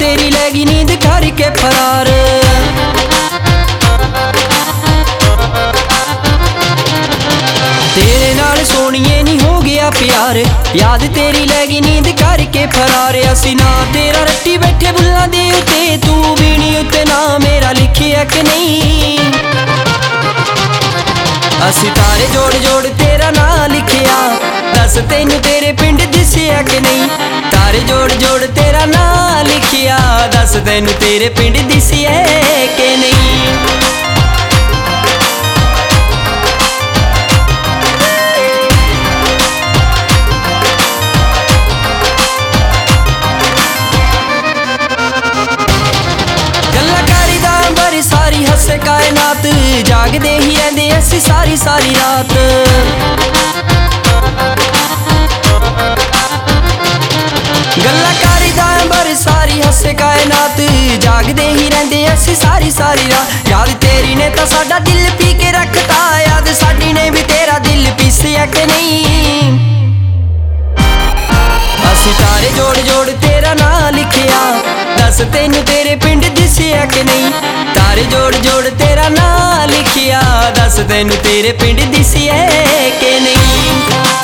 तेरी लैगी नींद करके फरार। तेरे नाल सोनिए नहीं हो गया प्यार, याद तेरी लैगी नींद करके फरार। असी ना तेरा रट्टी बैठे बुल्लां दे उत्ते, तू बीनी उत्ते ना मेरा लिखिया कि नहीं। असी तारे जोड़ जोड़ तेरा ना लिखिया, दस तैनू तेरे पिंड दिसिया कि नहीं। तारे जोड़ जोड़ तेरा ना लिखिया, दस तैनू तेरे पिंड दिसिया कि नहीं। सारी हसे कायनात, जागदे ही रहंदे असी सारी सारी रात। गल्ला कारी दा अंबर सारी हसे कायनात, जागदे ही रहंदे असी सारी सारी रात। याद तेरी ने तां साडा दिल पी के रखता, याद साडी ने भी तेरा दिल पीसिया कि नहीं। असी तारे जोड़ जोड़ तेरा ना लिखिया, दस तैनू तेरे पिंड दिसिया कि नहीं। तारे जोड़ जोड़ तेरा ना लिखिया, दस तैनू तेरे पिंड दिसिया कि नहीं।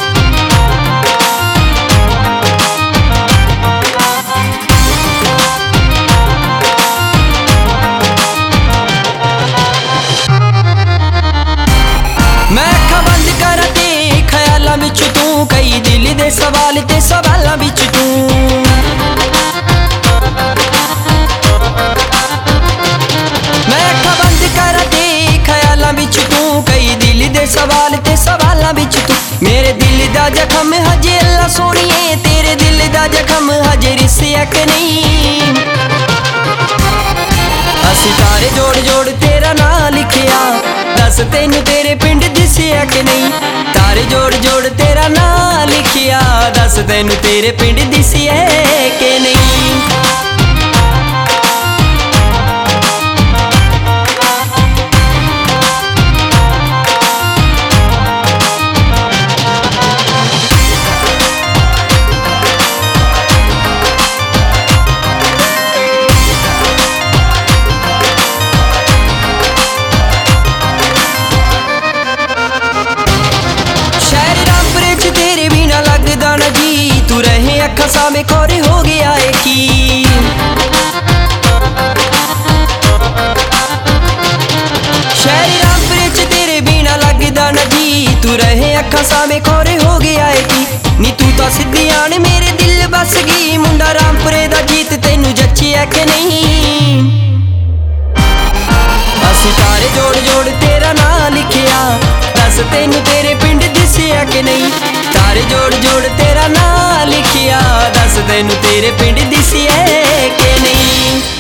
मैं अखां बंद करा ते ख्यालां विच तू, कई दिल दे सवाल ते सवालां विच तू। सवाल ते सवालां विच तू, मेरे दिल दा जखम हजे अल्लाह सोनिए, तेरे दिल दा जखम हजे रिसिया कि नहीं। असी तारे जोड़ जोड़ तेरा ना लिखिया, दस तैनू तेरे पिंड दिसिया कि नहीं। तारे जोड़ जोड़ तेरा ना लिखिया, दस तैनू तेरे पिंड दिसिया कि नहीं। तू रहे अखा सामे खोरे हो गया है की। शहर रामपुरे च तेरे बिना लगदा ना जी, तू रहे अखा सामे खोरे हो गया है की। नी तू तां सिद्धी आन मेरे दिल बस गई, मुंडा रामपुरे दा गीत तैनू जच्चिया कि नहीं। असी तारे जोड़ जोड़ तेरा ना लिखिया, दस तैनू तेरे पिंड दिसिया कि नहीं। तारे जोड़ जोड़ तेरा ना लिखिया, दस तैनू तेरे पिंड दिसिया कि नहीं।